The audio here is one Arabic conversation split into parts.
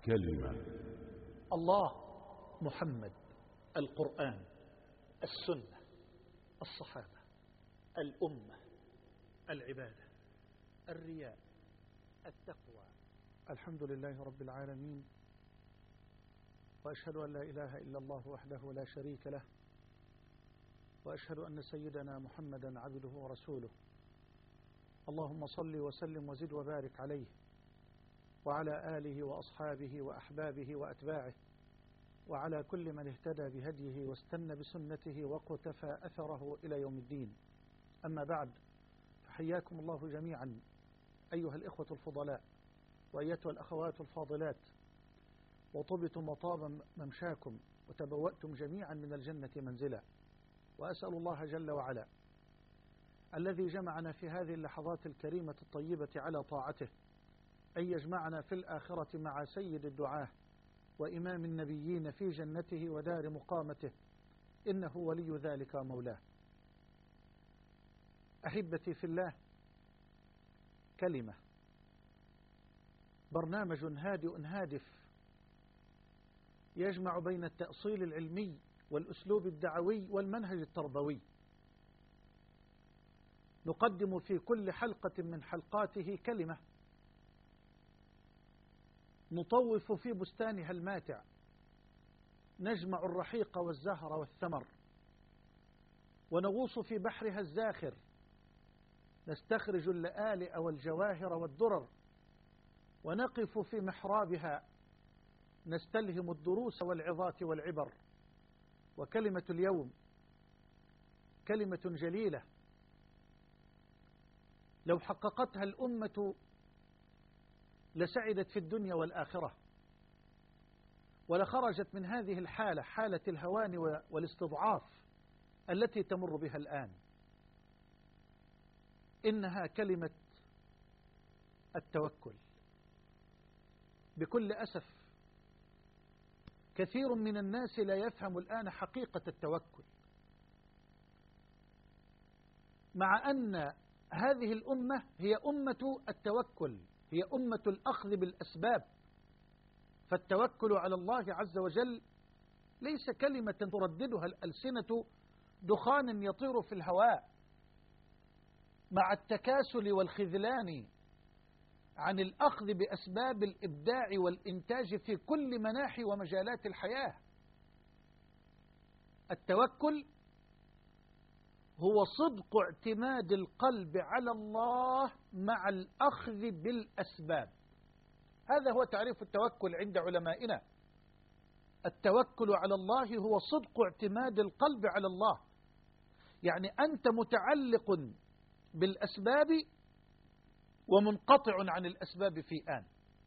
كلمة. الله، محمد، القرآن، السنة، الصحابة، الأمة، العبادة، الرياء، التقوى. الحمد لله رب العالمين، وأشهد أن لا إله إلا الله وحده لا شريك له، وأشهد أن سيدنا محمدا عبده ورسوله. اللهم صل وسلم وزد وبارك عليه وعلى آله وأصحابه وأحبابه وأتباعه وعلى كل من اهتدى بهديه واستنى بسنته وقتفى أثره إلى يوم الدين. أما بعد، فحياكم الله جميعا أيها الإخوة الفضلاء وأيتها الأخوات الفاضلات، وطبتم وطاب ممشاكم وتبوأتم جميعا من الجنة منزلا. وأسأل الله جل وعلا الذي جمعنا في هذه اللحظات الكريمة الطيبة على طاعته أن يجمعنا في الآخرة مع سيد الدعاة وإمام النبيين في جنته ودار مقامته، إنه ولي ذلك مولاه. أحبتي في الله، كلمة، برنامج هادئ هادف يجمع بين التأصيل العلمي والأسلوب الدعوي والمنهج التربوي. نقدم في كل حلقة من حلقاته كلمة نطوف في بستانها الماتع، نجمع الرحيق والزهر والثمر، ونغوص في بحرها الزاخر، نستخرج اللآلئ والجواهر والدرر، ونقف في محرابها نستلهم الدروس والعظات والعبر. وكلمة اليوم كلمة جليلة لو حققتها الأمة لسعدت في الدنيا والآخرة، ولخرجت من هذه الحالة، حالة الهوان والاستضعاف التي تمر بها الآن. إنها كلمة التوكل. بكل أسف كثير من الناس لا يفهم الآن حقيقة التوكل، مع أن هذه الأمة هي أمة التوكل، هي أمة الأخذ بالأسباب. فالتوكل على الله عز وجل ليس كلمة ترددها الألسنة دخان يطير في الهواء مع التكاسل والخذلان عن الأخذ بأسباب الإبداع والإنتاج في كل مناحي ومجالات الحياة. التوكل هو صدق اعتماد القلب على الله مع الأخذ بالأسباب. هذا هو تعريف التوكل عند علمائنا. التوكل على الله هو صدق اعتماد القلب على الله، يعني أنت متعلق بالأسباب ومنقطع عن الأسباب في آن.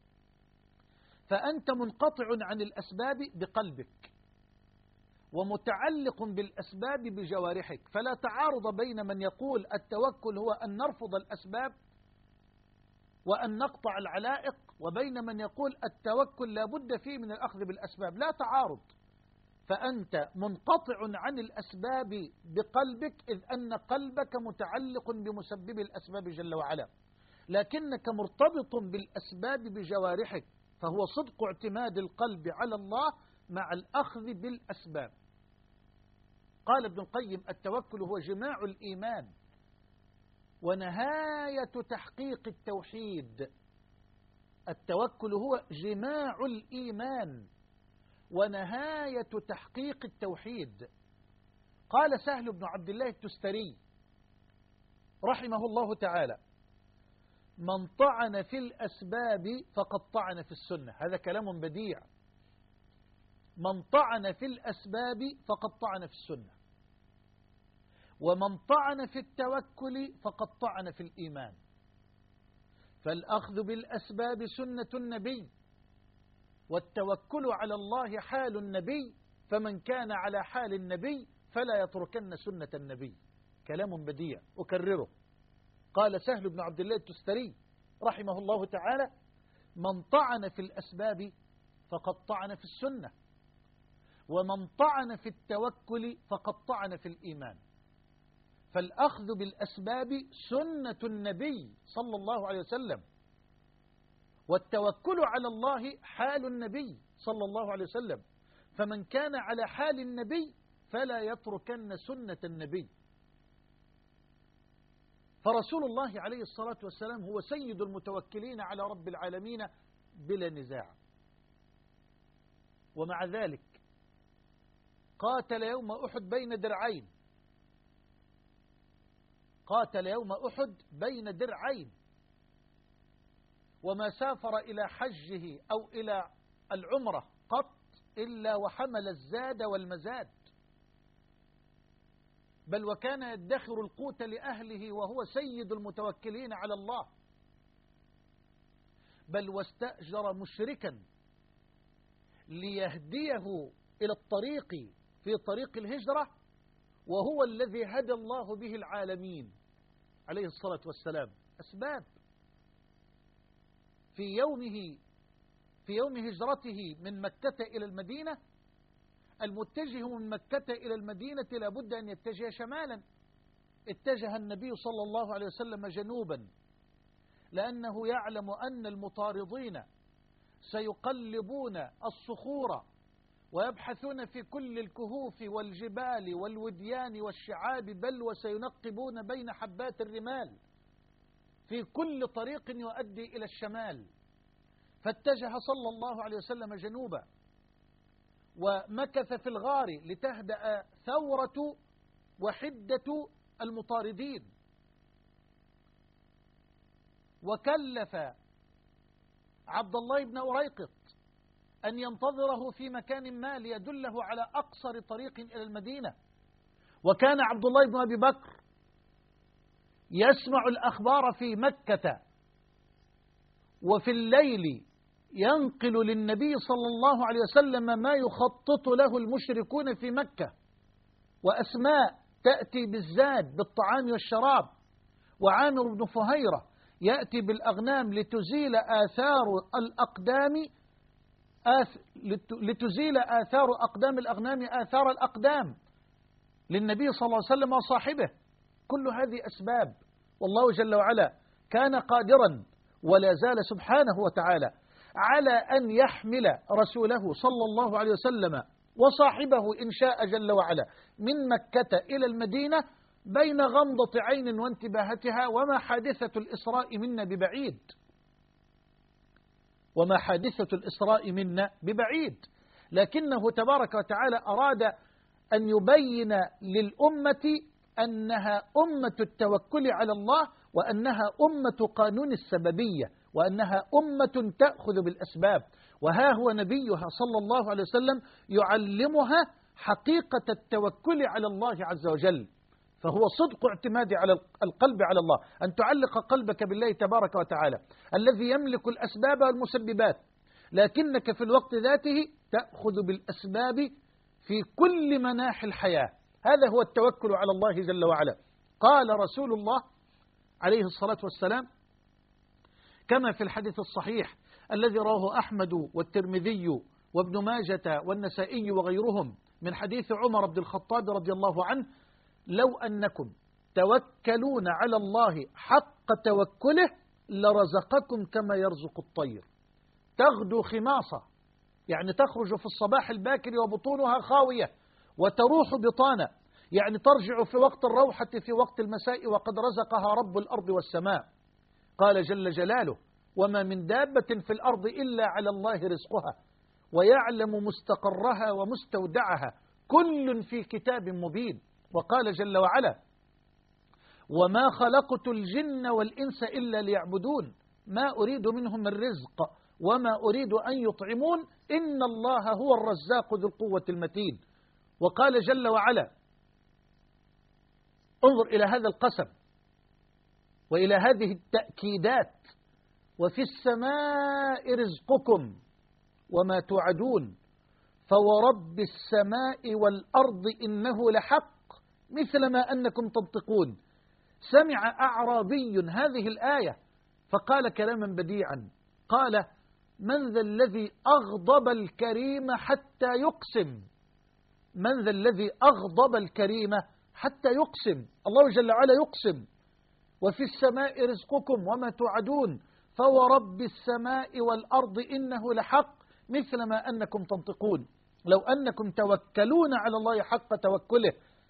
فأنت منقطع عن الأسباب بقلبك ومتعلق بالأسباب بجوارحك، فلا تعارض بين من يقول التوكل هو أن نرفض الأسباب وأن نقطع العلائق، وبين من يقول التوكل لا بد فيه من الأخذ بالأسباب. لا تعارض، فأنت منقطع عن الأسباب بقلبك، إذ أن قلبك متعلق بمسبب الأسباب جل وعلا، لكنك مرتبط بالأسباب بجوارحك، فهو صدق اعتماد القلب على الله مع الأخذ بالأسباب. قال ابن القيم: التوكل هو جماع الإيمان ونهاية تحقيق التوحيد. التوكل هو جماع الإيمان ونهاية تحقيق التوحيد. قال سهل بن عبد الله التستري رحمه الله تعالى: من طعن في الأسباب فقد طعن في السنة. هذا كلام بديع. من طعن في الأسباب فقد طعن في السنة، ومن طعن في التوكل فقد طعن في الإيمان. فالأخذ بالأسباب سنة النبي، والتوكل على الله حال النبي، فمن كان على حال النبي فلا يتركن سنة النبي. كلام بديع أكرره. قال سهل بن عبد الله التستري رحمه الله تعالى: من طعن في الأسباب فقد طعن في السنة، ومن طعن في التوكل فقد طعن في الإيمان. فالأخذ بالأسباب سنة النبي صلى الله عليه وسلم، والتوكل على الله حال النبي صلى الله عليه وسلم، فمن كان على حال النبي فلا يتركن سنة النبي. فرسول الله عليه الصلاة والسلام هو سيد المتوكلين على رب العالمين بلا نزاع. ومع ذلك قاتل يوم أحد بين درعين، قاتل يوم أحد بين درعين، وما سافر إلى حجه أو إلى العمرة قط إلا وحمل الزاد والمزاد، بل وكان يدخر القوت لأهله وهو سيد المتوكلين على الله، بل واستأجر مشركا ليهديه إلى الطريق في طريق الهجرة، وهو الذي هدى الله به العالمين عليه الصلاة والسلام. أسباب في يوم هجرته من مكة إلى المدينة، المتجه من مكة إلى المدينة لابد أن يتجه شمالا. اتجه النبي صلى الله عليه وسلم جنوبا، لأنه يعلم أن المطاردين سيقلبون الصخور ويبحثون في كل الكهوف والجبال والوديان والشعاب، بل وسينقبون بين حبات الرمال في كل طريق يؤدي إلى الشمال. فاتجه صلى الله عليه وسلم جنوبا، ومكث في الغار لتهدأ ثورة وحدة المطاردين، وكلف عبد الله بن أريقط أن ينتظره في مكان ما ليدله على أقصر طريق إلى المدينة. وكان عبد الله بن أبي بكر يسمع الأخبار في مكة، وفي الليل ينقل للنبي صلى الله عليه وسلم ما يخطط له المشركون في مكة، وأسماء تأتي بالزاد بالطعام والشراب، وعامر بن فهيرة يأتي بالأغنام لتزيل آثار أقدام الأغنام آثار الأقدام للنبي صلى الله عليه وسلم وصاحبه. كل هذه أسباب، والله جل وعلا كان قادرا ولا زال سبحانه وتعالى على أن يحمل رسوله صلى الله عليه وسلم وصاحبه إن شاء جل وعلا من مكة إلى المدينة بين غمضة عين وانتباهتها، وما حادثة الإسراء منا ببعيد، وما حادثة الإسراء منا ببعيد. لكنه تبارك وتعالى أراد أن يبين للأمة أنها أمة التوكل على الله، وأنها أمة قانون السببية، وأنها أمة تأخذ بالأسباب. وها هو نبيها صلى الله عليه وسلم يعلمها حقيقة التوكل على الله عز وجل. فهو صدق اعتماد على القلب على الله، أن تعلق قلبك بالله تبارك وتعالى الذي يملك الأسباب والمسببات، لكنك في الوقت ذاته تأخذ بالأسباب في كل مناحي الحياة. هذا هو التوكل على الله جل وعلا. قال رسول الله عليه الصلاة والسلام كما في الحديث الصحيح الذي رواه أحمد والترمذي وابن ماجة والنسائي وغيرهم من حديث عمر بن الخطاب رضي الله عنه: لو أنكم توكلون على الله حق توكله لرزقكم كما يرزق الطير تغدو خماصة، يعني تخرج في الصباح الباكر وبطونها خاوية، وتروح بطانة، يعني ترجع في وقت الروحة في وقت المساء، وقد رزقها رب الأرض والسماء. قال جل جلاله: وما من دابة في الأرض إلا على الله رزقها ويعلم مستقرها ومستودعها كل في كتاب مبين. وقال جل وعلا: وما خلقت الجن والإنس إلا ليعبدون ما أريد منهم من رزق وما أريد أن يطعمون إن الله هو الرزاق ذو القوة المتين. وقال جل وعلا: انظر إلى هذا القسم وإلى هذه التأكيدات: وفي السماء رزقكم وما توعدون فورب السماء والأرض إنه لحق مثل ما أنكم تنطقون. سمع أعرابي هذه الآية فقال كلاما بديعا، قال: من ذا الذي أغضب الكريم حتى يقسم؟ من ذا الذي أغضب الكريم حتى يقسم؟ الله جل وعلا يقسم: وفي السماء رزقكم وما توعدون فورب السماء والأرض إنه لحق مثل ما أنكم تنطقون. لو أنكم توكلون على الله حق توكله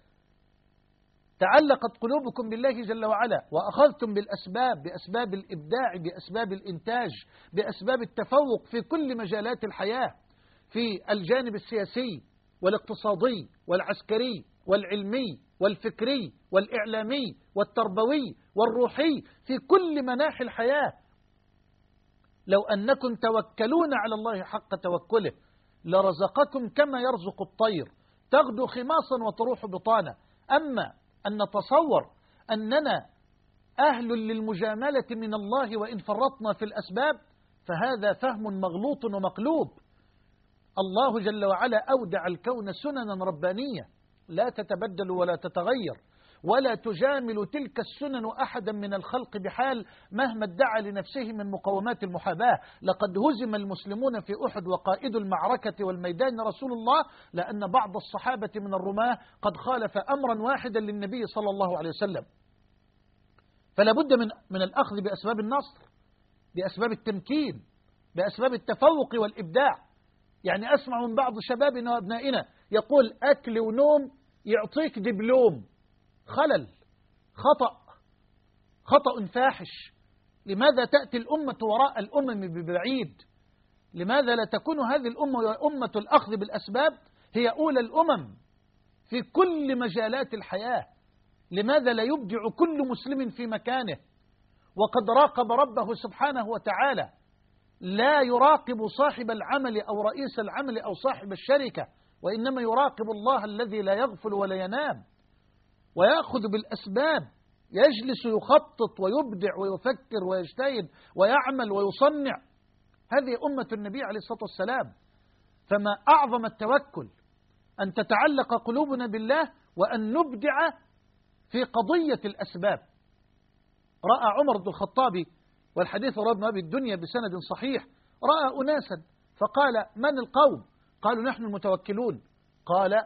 تعلقت قلوبكم بالله جل وعلا، وأخذتم بالأسباب، بأسباب الإبداع، بأسباب الإنتاج، بأسباب التفوق في كل مجالات الحياة، في الجانب السياسي والاقتصادي والعسكري والعلمي والفكري والإعلامي والتربوي والروحي، في كل مناحي الحياة. لو أنكم توكلون على الله حق توكله لرزقكم كما يرزق الطير تغدو خماصا وتروح بطانا. أما أن نتصور أننا أهل للمجاملة من الله وإن فرطنا في الأسباب فهذا فهم مغلوط ومقلوب. الله جل وعلا أودع الكون سننا ربانية لا تتبدل ولا تتغير، ولا تجامل تلك السنن أحدا من الخلق بحال مهما ادعى لنفسه من مقومات المحاباة. لقد هزم المسلمون في أحد وقائد المعركة والميدان رسول الله، لأن بعض الصحابة من الرماة قد خالف أمرا واحدا للنبي صلى الله عليه وسلم. فلا بد من الأخذ بأسباب النصر، بأسباب التمكين، بأسباب التفوق والإبداع. يعني أسمع من بعض شبابنا وأبنائنا يقول أكل ونوم يعطيك دبلوم. خلل، خطأ فاحش. لماذا تأتي الأمة وراء الأمم ببعيد؟ لماذا لا تكون هذه الأمة أمة الأخذ بالأسباب هي أولى الأمم في كل مجالات الحياة؟ لماذا لا يبدع كل مسلم في مكانه وقد راقب ربه سبحانه وتعالى؟ لا يراقب صاحب العمل أو رئيس العمل أو صاحب الشركة، وإنما يراقب الله الذي لا يغفل ولا ينام، ويأخذ بالأسباب، يجلس يخطط ويبدع ويفكر ويجتهد ويعمل ويصنع. هذه أمة النبي عليه الصلاة والسلام. فما أعظم التوكل أن تتعلق قلوبنا بالله وأن نبدع في قضية الأسباب. رأى عمر بن الخطاب، والحديث رواه ابن أبي الدنيا بسند صحيح، رأى أناسا فقال من القوم؟ قالوا نحن المتوكلون. قال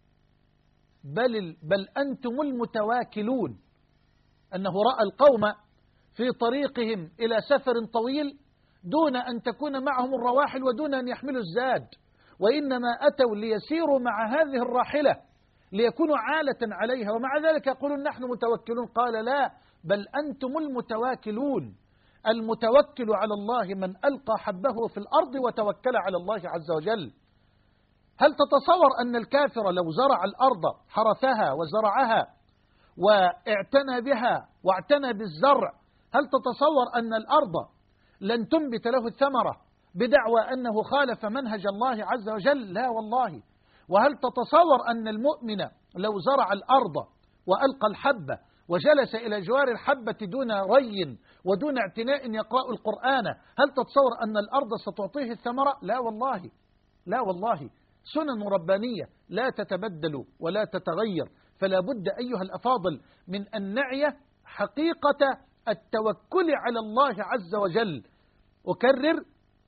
بل أنتم المتواكلون. أنه رأى القوم في طريقهم إلى سفر طويل دون أن تكون معهم الرواحل ودون أن يحملوا الزاد، وإنما أتوا ليسيروا مع هذه الراحلة ليكونوا عالة عليها، ومع ذلك يقولون نحن متوكلون. قال لا، بل أنتم المتواكلون. المتوكل على الله من ألقى حبه في الأرض وتوكل على الله عز وجل. هل تتصور أن الكافر لو زرع الأرض حرثها وزرعها واعتنى بها واعتنى بالزرع، هل تتصور أن الأرض لن تنبت له الثمرة بدعوى أنه خالف منهج الله عز وجل؟ لا والله. وهل تتصور أن المؤمن لو زرع الأرض وألقى الحبة وجلس إلى جوار الحبة دون ري ودون اعتناء يقرأ القرآن، هل تتصور أن الأرض ستعطيه الثمرة؟ لا والله، لا والله. سنن ربانية لا تتبدل ولا تتغير. فلا بد أيها الأفاضل من أن نعي حقيقة التوكل على الله عز وجل. أكرر،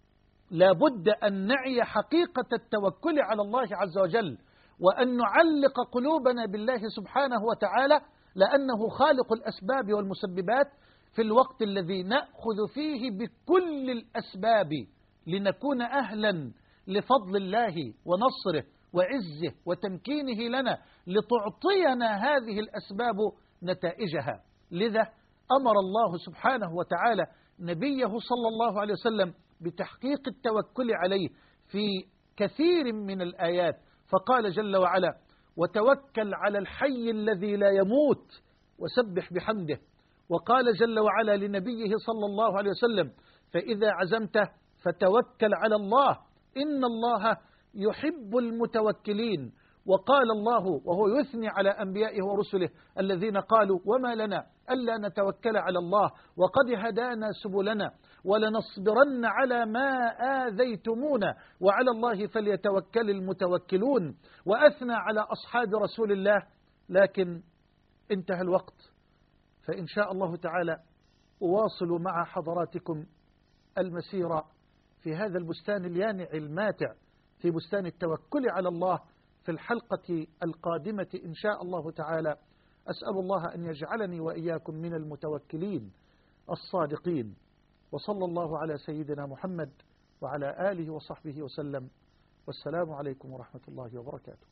لا بد أن نعي حقيقة التوكل على الله عز وجل، وأن نعلق قلوبنا بالله سبحانه وتعالى، لأنه خالق الأسباب والمسببات في الوقت الذي نأخذ فيه بكل الأسباب لنكون أهلا لفضل الله ونصره وعزه وتمكينه لنا، لتعطينا هذه الأسباب نتائجها. لذا أمر الله سبحانه وتعالى نبيه صلى الله عليه وسلم بتحقيق التوكل عليه في كثير من الآيات، فقال جل وعلا وتوكل على الحي الذي لا يموت وسبح بحمده. وقال جل وعلا لنبيه صلى الله عليه وسلم فإذا عزمت فتوكل على الله إن الله يحب المتوكلين. وقال الله وهو يثني على أنبيائه ورسله الذين قالوا وما لنا ألا نتوكل على الله وقد هدانا سبلنا ولنصبرن على ما آذيتمونا وعلى الله فليتوكل المتوكلون. وأثنى على أصحاب رسول الله. لكن انتهى الوقت، فإن شاء الله تعالى أواصل مع حضراتكم المسيرة في هذا البستان اليانع الماتع، في بستان التوكل على الله، في الحلقة القادمة إن شاء الله تعالى. أسأل الله أن يجعلني وإياكم من المتوكلين الصادقين وصلى الله على سيدنا محمد وعلى آله وصحبه وسلم، والسلام عليكم ورحمة الله وبركاته.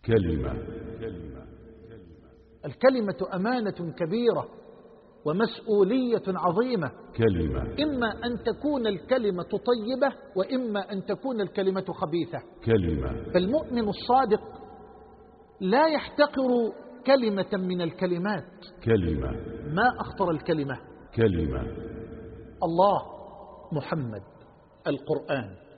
الكلمة أمانة كبيرة ومسؤولية عظيمة. إما أن تكون الكلمة طيبة وإما أن تكون الكلمة خبيثة. فالمؤمن الصادق لا يحتقر كلمة من الكلمات. ما أخطر الكلمة؟ الله، محمد، القرآن.